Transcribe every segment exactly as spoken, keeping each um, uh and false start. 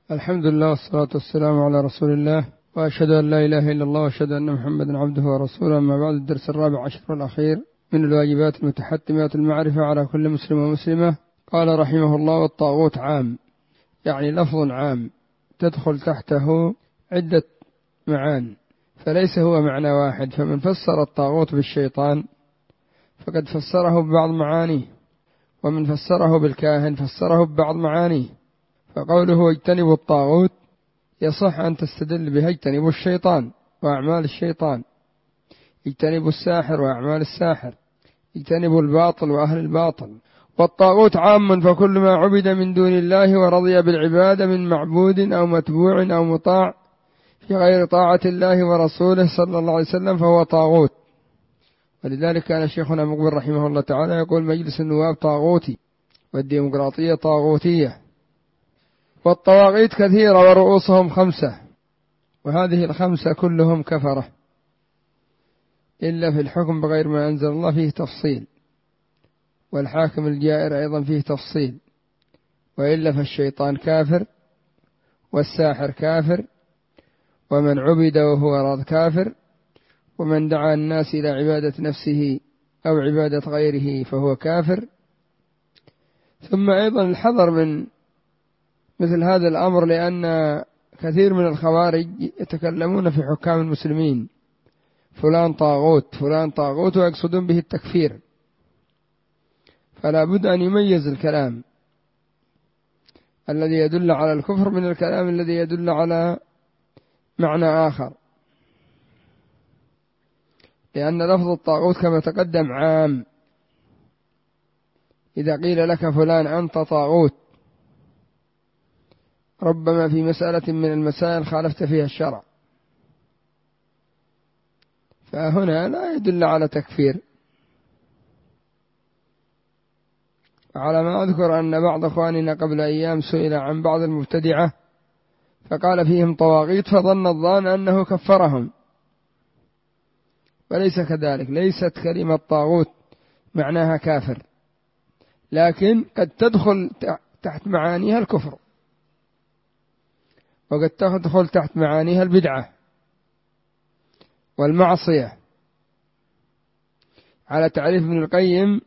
الحمد لله والصلاة والسلام على رسول الله، وأشهد أن لا إله إلا الله وأشهد أن محمدا عبده ورسوله. أما بعد، الدرس الرابع عشر والأخير من الواجبات المتحتمة المعرفة على كل مسلم ومسلمة. قال رحمه الله: والطاغوت عام، يعني لفظ عام تدخل تحته عدة معان، فليس هو معنى واحد. فمن فسر الطاغوت بالشيطان فقد فسره ببعض معانيه، ومن فسره بالكاهن فسره ببعض معانيه. فقوله اجتنبوا الطاغوت يصح أن تستدل به اجتنبوا الشيطان وأعمال الشيطان، اجتنبوا الساحر وأعمال الساحر، اجتنبوا الباطل وأهل الباطل. والطاغوت عام، فكل ما عبد من دون الله ورضي بالعبادة من معبود أو متبوع أو مطاع في غير طاعة الله ورسوله صلى الله عليه وسلم فهو طاغوت. ولذلك كان شيخنا مقبل رحمه الله تعالى يقول: مجلس النواب طاغوتي والديمقراطية طاغوتية. والطواغيت كثيرة ورؤوسهم خمسة، وهذه الخمسة كلهم كفرة، إلا في الحكم بغير ما أنزل الله فيه تفصيل، والحاكم الجائر أيضا فيه تفصيل، وإلا فالشيطان كافر، والساحر كافر، ومن عبد وهو راض كافر، ومن دعا الناس إلى عبادة نفسه أو عبادة غيره فهو كافر. ثم أيضا الحذر من مثل هذا الأمر، لأن كثير من الخوارج يتكلمون في حكام المسلمين: فلان طاغوت فلان طاغوت، ويقصدون به التكفير. فلا بد أن يميز الكلام الذي يدل على الكفر من الكلام الذي يدل على معنى آخر، لأن لفظ الطاغوت كما تقدم عام. إذا قيل لك فلان أنت طاغوت، ربما في مسألة من المسائل خالفت فيها الشرع، فهنا لا يدل على تكفير. على ما أذكر أن بعض أخواننا قبل أيام سئل عن بعض المبتدعة فقال فيهم طواغيت، فظن الظان أنه كفرهم، وليس كذلك. ليست كلمة طاغوت معناها كافر، لكن قد تدخل تحت معانيها الكفر، وقد تدخل تحت معانيها البدعة والمعصية. على تعريف ابن القيم: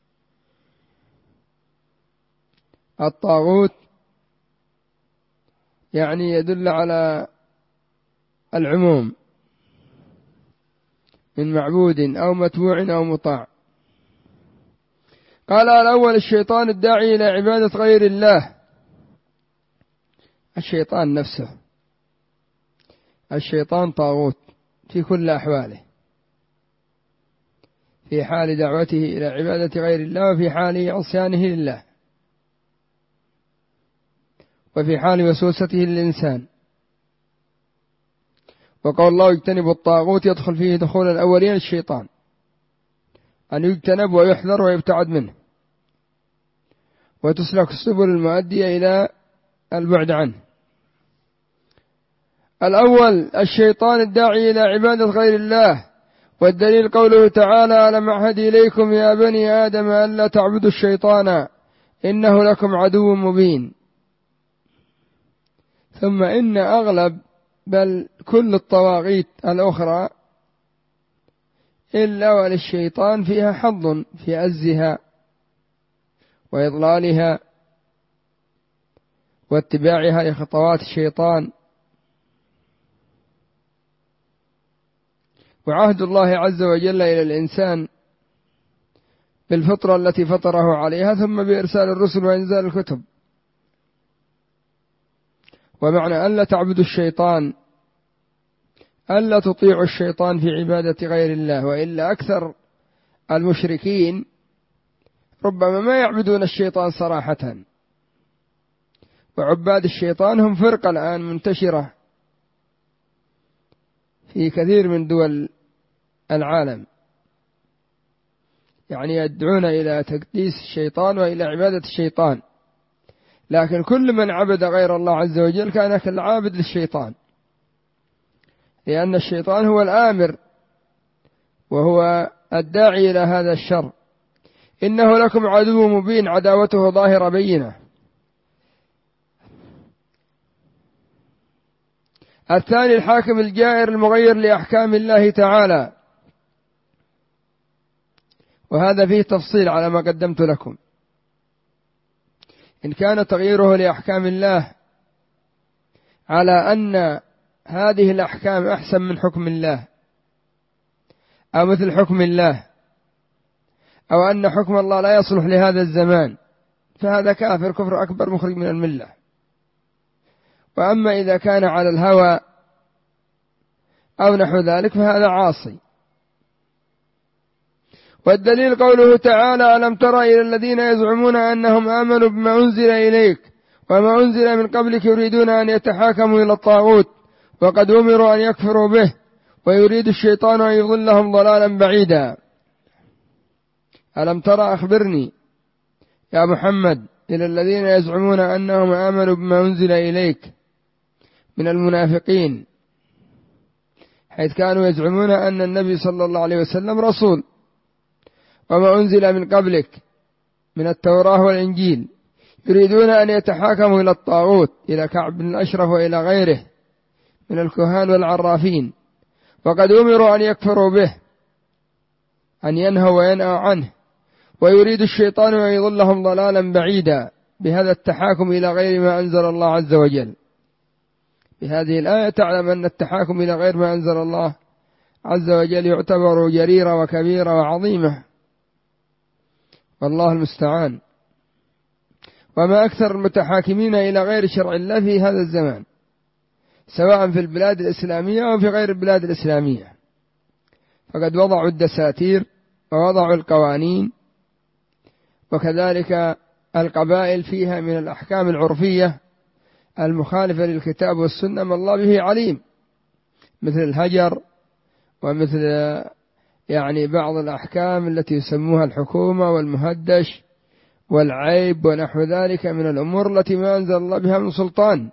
الطاغوت يعني يدل على العموم من معبود أو متبوع أو مطاع. قال: الأول الشيطان الداعي إلى عبادة غير الله. الشيطان نفسه، الشيطان طاغوت في كل أحواله، في حال دعوته إلى عبادة غير الله، وفي حال عصيانه لله، وفي حال وسوسته للإنسان. وقول الله اجتنب الطاغوت يدخل فيه دخول الأولين الشيطان، أن يجتنب ويحذر ويبتعد منه، وتسلك السبل المؤدية إلى البعد عنه. الأول الشيطان الداعي إلى عبادة غير الله، والدليل قوله تعالى: ألم أعهد إليكم يا بني آدم ألا تعبدوا الشيطان إنه لكم عدو مبين. ثم إن أغلب بل كل الطواغيت الأخرى إلا وللشيطان فيها حظ في عزها وإضلالها واتباعها لخطوات الشيطان. وعهد الله عز وجل إلى الإنسان بالفطرة التي فطره عليها، ثم بإرسال الرسل وإنزال الكتب. ومعنى ألا تعبدوا الشيطان ألا تطيعوا الشيطان في عبادة غير الله، وإلا أكثر المشركين ربما ما يعبدون الشيطان صراحة. وعباد الشيطان هم فرقة الآن منتشرة في كثير من دول العالم، يعني يدعون إلى تقديس الشيطان وإلى عبادة الشيطان، لكن كل من عبد غير الله عز وجل كان كالعابد للشيطان، لأن الشيطان هو الآمر وهو الداعي إلى هذا الشر. إنه لكم عدو مبين، عداوته ظاهرة بينة. الثاني الحاكم الجائر المغير لأحكام الله تعالى، وهذا فيه تفصيل على ما قدمت لكم. إن كان تغييره لأحكام الله على أن هذه الأحكام أحسن من حكم الله أو مثل حكم الله أو أن حكم الله لا يصلح لهذا الزمان، فهذا كافر كفر أكبر مخرج من الملة. وأما إذا كان على الهوى أو نحو ذلك فهذا عاصي. والدليل قوله تعالى: ألم تر إلى الذين يزعمون أنهم آمنوا بما أنزل إليك وما أنزل من قبلك يريدون أن يتحاكموا إلى الطاغوت وقد أمروا أن يكفروا به ويريد الشيطان أن يضلهم ضلالا بعيدا. ألم ترى أخبرني يا محمد إلى الذين يزعمون أنهم آمنوا بما أنزل إليك من المنافقين، حيث كانوا يزعمون أن النبي صلى الله عليه وسلم رسول، وما أنزل من قبلك من التوراة والإنجيل، يريدون أن يتحاكموا إلى الطاغوت، إلى كعب بن الأشرف وإلى غيره من الكهان والعرافين، وقد أمروا أن يكفروا به، أن ينهوا وينأوا عنه، ويريد الشيطان أن يضلهم ضلالا بعيدا بهذا التحاكم إلى غير ما أنزل الله عز وجل. بهذه الآية تعلم أن التحاكم إلى غير ما أنزل الله عز وجل يعتبر جريرة وكبيرة وعظيمة، والله المستعان. وما أكثر المتحاكمين إلى غير شرع الله في هذا الزمان، سواء في البلاد الإسلامية أو في غير البلاد الإسلامية، فقد وضعوا الدساتير ووضعوا القوانين، وكذلك القبائل فيها من الأحكام العرفية المخالفة للكتاب والسنة ما الله به عليم، مثل الهجر ومثل يعني بعض الأحكام التي يسموها الحكومة والمهدش والعيب ونحو ذلك من الأمور التي ما أنزل الله بها من سلطان.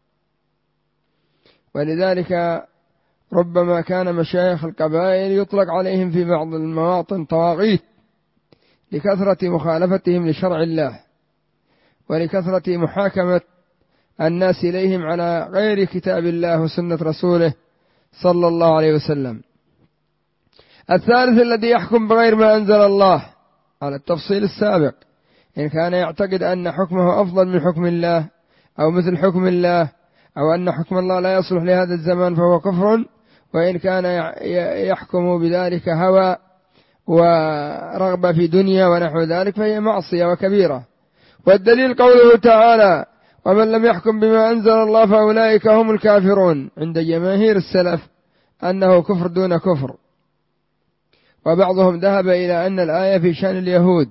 ولذلك ربما كان مشايخ القبائل يطلق عليهم في بعض المواطن طواغيت لكثرة مخالفتهم لشرع الله ولكثرة محاكمة الناس إليهم على غير كتاب الله وسنة رسوله صلى الله عليه وسلم. الثالث الذي يحكم بغير ما أنزل الله على التفصيل السابق، إن كان يعتقد أن حكمه أفضل من حكم الله أو مثل حكم الله أو أن حكم الله لا يصلح لهذا الزمان فهو كفر، وإن كان يحكم بذلك هوى ورغبة في دنيا ونحو ذلك فهي معصية وكبيرة. والدليل قوله تعالى: ومن لم يحكم بما أنزل الله فأولئك هم الكافرون، عند جماهير السلف أنه كفر دون كفر، وبعضهم ذهب إلى أن الآية في شأن اليهود،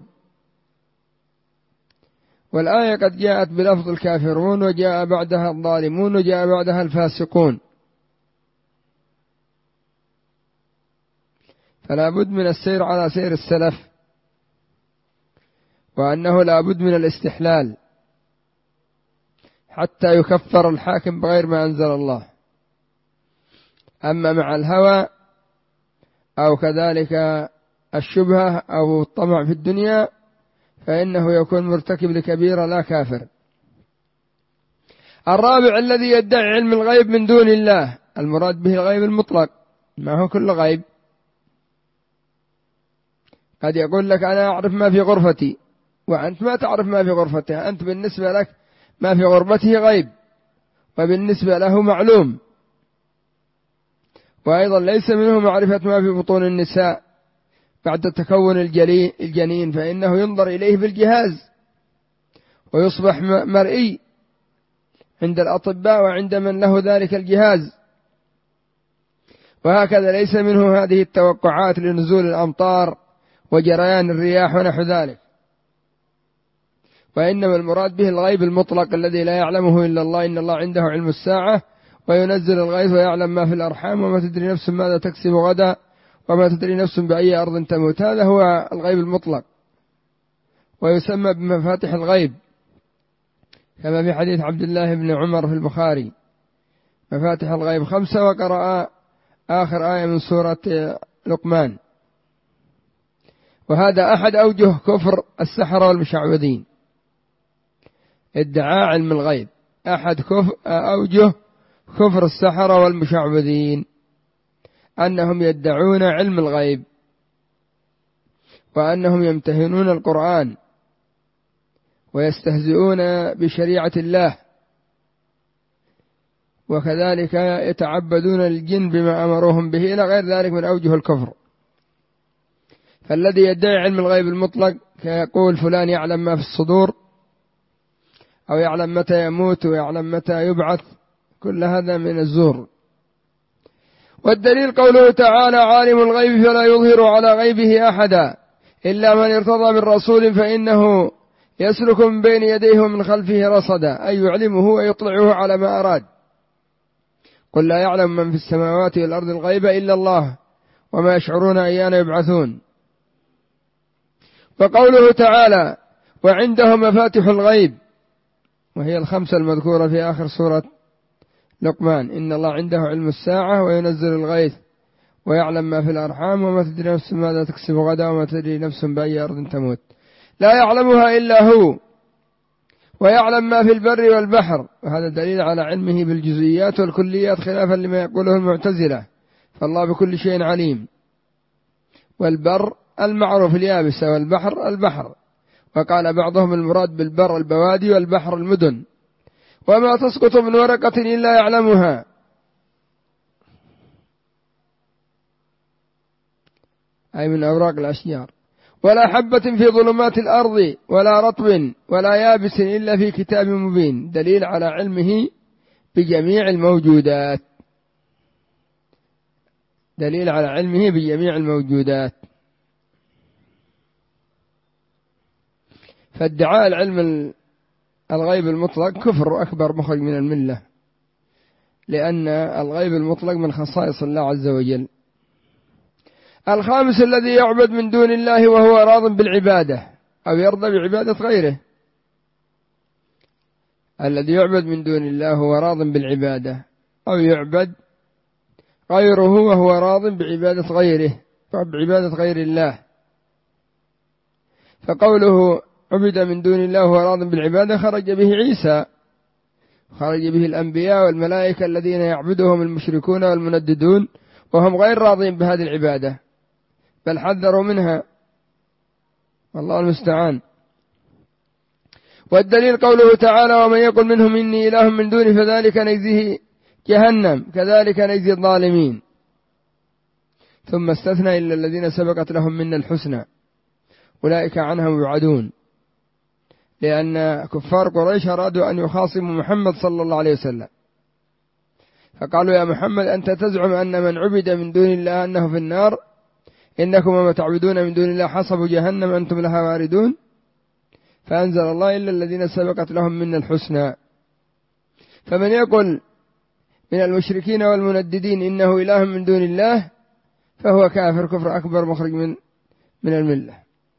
والآية قد جاءت بلفظ الكافرون وجاء بعدها الظالمون وجاء بعدها الفاسقون، فلا بد من السير على سير السلف، وأنه لا بد من الاستحلال حتى يكفر الحاكم بغير ما أنزل الله. أما مع الهوى أو كذلك الشبهة أو الطمع في الدنيا فإنه يكون مرتكب لكبيرة لا كافر. الرابع الذي يدعي علم الغيب من دون الله، المراد به الغيب المطلق، ما هو كل غيب. قد يقول لك أنا أعرف ما في غرفتي وأنت ما تعرف ما في غرفتها، أنت بالنسبة لك ما في غربته غيب وبالنسبة له معلوم. وأيضا ليس منه معرفة ما في بطون النساء بعد تكون الجنين، فإنه ينظر إليه بالجهاز ويصبح مرئي عند الأطباء وعند من له ذلك الجهاز. وهكذا ليس منه هذه التوقعات لنزول الأمطار وجريان الرياح ونحو ذلك، وإنما المراد به الغيب المطلق الذي لا يعلمه إلا الله. إن الله عنده علم الساعة وينزل الغيث ويعلم ما في الأرحام وما تدري نفس ماذا تكسب غدا وما تدري نفس بأي أرض تموت. هذا هو الغيب المطلق، ويسمى بمفاتح الغيب، كما في حديث عبد الله بن عمر في البخاري: مفاتح الغيب خمسة، وقرأ آخر آية من سورة لقمان. وهذا أحد أوجه كفر السحرة والمشعوذين، ادعاء علم الغيب، أحد كفر أوجه كفر السحرة والمشعوذين، أنهم يدعون علم الغيب، وأنهم يمتهنون القرآن ويستهزئون بشريعة الله، وكذلك يتعبدون الجن بما أمروهم به إلى غير ذلك من أوجه الكفر. فالذي يدعي علم الغيب المطلق كيقول فلان يعلم ما في الصدور، أو يعلم متى يموت ويعلم متى يبعث، كل هذا من الزور. والدليل قوله تعالى: عالم الغيب فلا يظهر على غيبه أحدا إلا من ارتضى من رسول فإنه يسلك من بين يديه ومن خلفه رصدا، أي يعلمه ويطلعه على ما أراد. قل لا يعلم من في السماوات والأرض الغيب إلا الله وما يشعرون أيان يبعثون. وقوله تعالى: وعنده مفاتح الغيب، وهي الخمسة المذكورة في آخر سورة لقمان: إن الله عنده علم الساعة وينزل الغيث ويعلم ما في الأرحام وما تدري نفس ماذا تكسب غدا وما تدري نفس بأي أرض تموت، لا يعلمها إلا هو، ويعلم ما في البر والبحر. وهذا دليل على علمه بالجزئيات والكليات خلافا لما يقوله المعتزلة، فالله بكل شيء عليم. والبر المعروف اليابسة، والبحر البحر، وقال بعضهم المراد بالبر البوادي والبحر المدن. وما تسقط من ورقة إلا يعلمها، أي من أوراق الأشجار، ولا حبة في ظلمات الأرض ولا رطب ولا يابس إلا في كتاب مبين، دليل على علمه بجميع الموجودات، دليل على علمه بجميع الموجودات. فادعاء العلم الغيب المطلق كفر أكبر مخرج من الملة، لأن الغيب المطلق من خصائص الله عز وجل. الخامس: الذي يعبد من دون الله وهو راض بالعبادة أو يرضى بعبادة غيره. الذي يعبد من دون الله هو راض بالعبادة، أو يعبد غيره وهو راض بعبادة غيره، بعبادة غير الله. فقوله عبد من دون الله وهو راض بالعبادة خرج به عيسى، خرج به الأنبياء والملائكة الذين يعبدهم المشركون والمنددون وهم غير راضين بهذه العبادة، بل حذروا منها، والله المستعان. والدليل قوله تعالى: ومن يقل منهم إني إله من دونه فذلك نجزيه جهنم كذلك نجزي الظالمين. ثم استثنى إلا الذين سبقت لهم منا الحسنى أولئك عنها مبعدون، لأن كفار قريش أرادوا أن يخاصموا محمد صلى الله عليه وسلم، فقالوا: يا محمد أنت تزعم أن من عبد من دون الله أنه في النار، إنكم وما تعبدون من دون الله حصب جهنم أنتم لها واردون. فأنزل الله: إلا الذين سبقت لهم منا الحسنى. فمن يقول من المشركين والمنددين إنه إله من دون الله فهو كافر كفر أكبر مخرج من من الملة.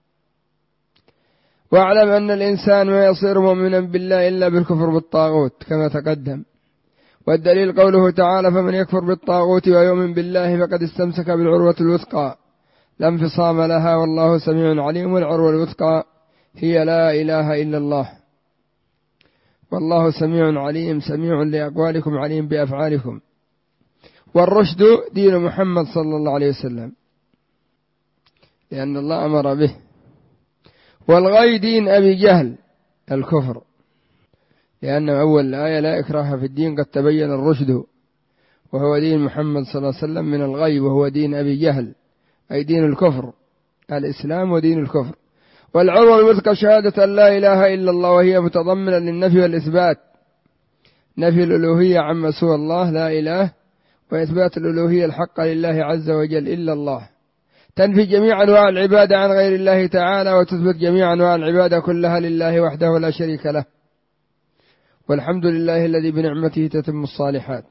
واعلم أن الإنسان ما يصير مؤمنا بالله إلا بالكفر بالطاغوت كما تقدم. والدليل قوله تعالى: فمن يكفر بالطاغوت ويؤمن بالله فقد استمسك بالعروة الوثقى لا انفصام لها والله سميع عليم. والعروة الوثقى هي لا إله إلا الله، والله سميع عليم، سميع لأقوالكم عليم بأفعالكم. والرشد دين محمد صلى الله عليه وسلم لأن الله أمر به. والغي دين أبي جهل الكفر، لأن أول الآية لا إكراه في الدين قد تبين الرشد، وهو دين محمد صلى الله عليه وسلم من الغي، وهو دين أبي جهل أي دين الكفر، الإسلام ودين الكفر. والعروة الوثقى شهادة أن لا إله إلا الله، وهي متضمنة للنفي والإثبات، نفي الألوهية عما سوى الله لا إله، وإثبات الألوهية الحق لله عز وجل إلا الله. تنفي جميع أنواع العبادة عن غير الله تعالى، وتثبت جميع أنواع العبادة كلها لله وحده لا شريك له. والحمد لله الذي بنعمته تتم الصالحات.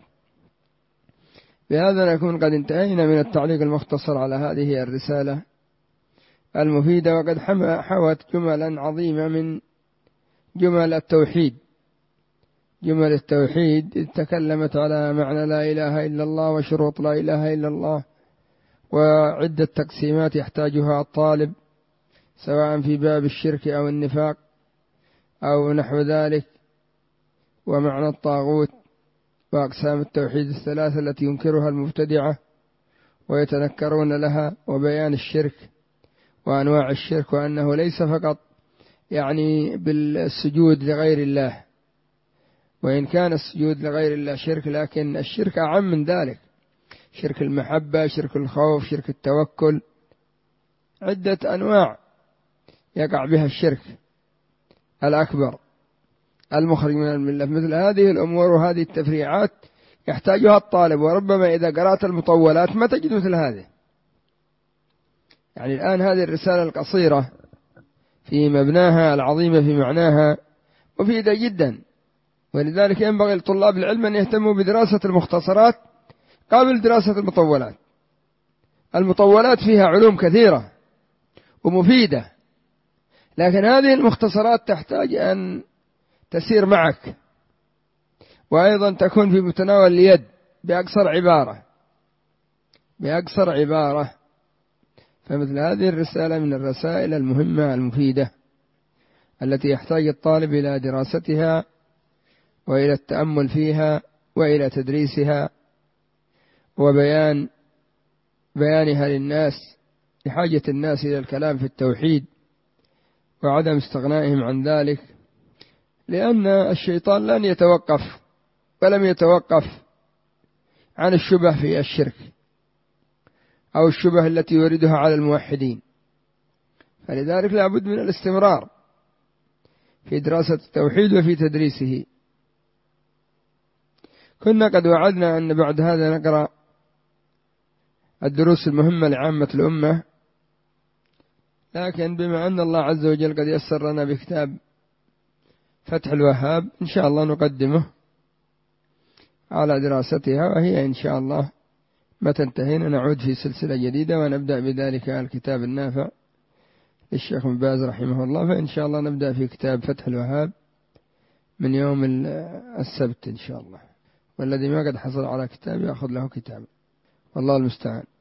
بهذا نكون قد انتهينا من التعليق المختصر على هذه الرسالة المفيدة، وقد حوت جملا عظيمة من جمل التوحيد. جمل التوحيد تكلمت على معنى لا إله إلا الله وشروط لا إله إلا الله، وعدة تقسيمات يحتاجها الطالب سواء في باب الشرك أو النفاق أو نحو ذلك، ومعنى الطاغوت وأقسام التوحيد الثلاثة التي ينكرها المبتدعة ويتنكرون لها، وبيان الشرك وأنواع الشرك، وأنه ليس فقط يعني بالسجود لغير الله، وإن كان السجود لغير الله شرك، لكن الشرك أعم من ذلك، شرك المحبة، شرك الخوف، شرك التوكل، عدة أنواع يقع بها الشرك الأكبر المخرج من الملة. مثل هذه الأمور وهذه التفريعات يحتاجها الطالب، وربما إذا قرأت المطولات ما تجد مثل هذه. يعني الآن هذه الرسالة القصيرة في مبناها العظيمة في معناها مفيدة جدا، ولذلك ينبغي لطلاب العلم أن يهتموا بدراسة المختصرات قبل دراسة المطولات. المطولات فيها علوم كثيرة ومفيدة، لكن هذه المختصرات تحتاج أن تسير معك، وأيضا تكون في متناول اليد بأقصر عبارة بأقصر عبارة فمثل هذه الرسالة من الرسائل المهمة المفيدة التي يحتاج الطالب إلى دراستها وإلى التأمل فيها وإلى تدريسها وبيان بيانها للناس، لحاجة الناس إلى الكلام في التوحيد وعدم استغنائهم عن ذلك، لأن الشيطان لن يتوقف ولم يتوقف عن الشبه في الشرك أو الشبه التي يوردها على الموحدين، فلذلك لا بد من الاستمرار في دراسة التوحيد وفي تدريسه. كنا قد وعدنا أن بعد هذا نقرأ الدروس المهمة لعامة الأمة، لكن بما أن الله عز وجل قد يسر لنا بكتاب فتح الوهاب إن شاء الله نقدمه على دراستها، وهي إن شاء الله متى انتهينا نعود في سلسلة جديدة ونبدأ بذلك الكتاب النافع للشيخ ابن باز رحمه الله. فإن شاء الله نبدأ في كتاب فتح الوهاب من يوم السبت إن شاء الله، والذي ما قد حصل على كتاب يأخذ له كتاب، والله المستعان.